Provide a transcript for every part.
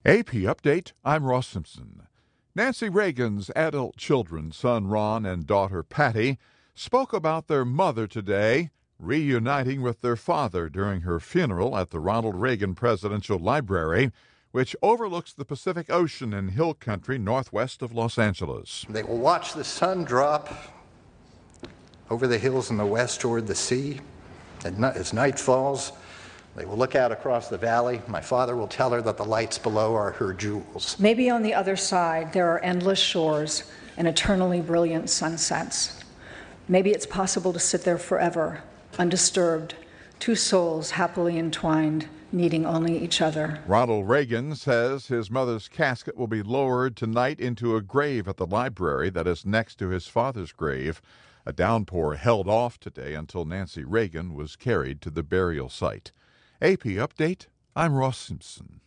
AP Update, I'm Ross Simpson. Nancy Reagan's adult children, son Ron and daughter Patty, spoke about their mother today, reuniting with their father during her funeral at the Ronald Reagan Presidential Library, which overlooks the Pacific Ocean in hill country northwest of Los Angeles. They will watch the sun drop over the hills in the west toward the sea. As night falls, they will look out across the valley. My father will tell her that the lights below are her jewels. Maybe on the other side, there are endless shores and eternally brilliant sunsets. Maybe it's possible to sit there forever, undisturbed, two souls happily entwined, needing only each other. Ronald Reagan says his mother's casket will be lowered tonight into a grave at the library that is next to his father's grave. A downpour held off today until Nancy Reagan was carried to the burial site. AP Update, I'm Ross Simpson.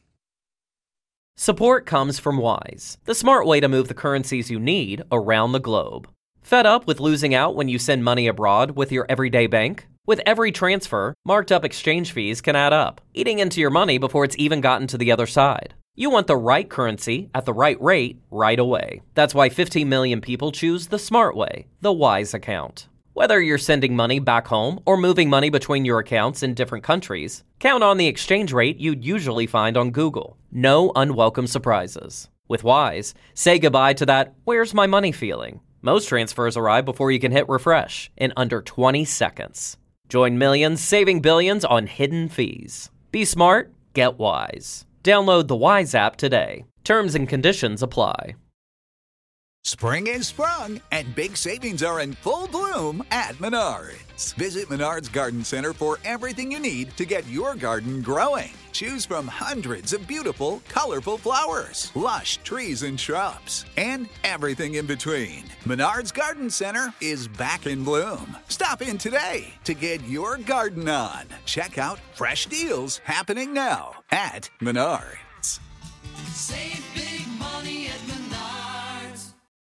Support comes from Wise, the smart way to move the currencies you need around the globe. Fed up with losing out when you send money abroad with your everyday bank? With every transfer, marked up exchange fees can add up, eating into your money before it's even gotten to the other side. You want the right currency at the right rate right away. That's why 15 million people choose the smart way, the Wise account. Whether you're sending money back home or moving money between your accounts in different countries, count on the exchange rate you'd usually find on Google. No unwelcome surprises. With Wise, say goodbye to that "where's my money" feeling. Most transfers arrive before you can hit refresh in under 20 seconds. Join millions saving billions on hidden fees. Be smart, get Wise. Download the Wise app today. Terms and conditions apply. Spring is sprung, and big savings are in full bloom at Menards. Visit Menards Garden Center for everything you need to get your garden growing. Choose from hundreds of beautiful, colorful flowers, lush trees and shrubs, and everything in between. Menards Garden Center is back in bloom. Stop in today to get your garden on. Check out fresh deals happening now at Menards. Save big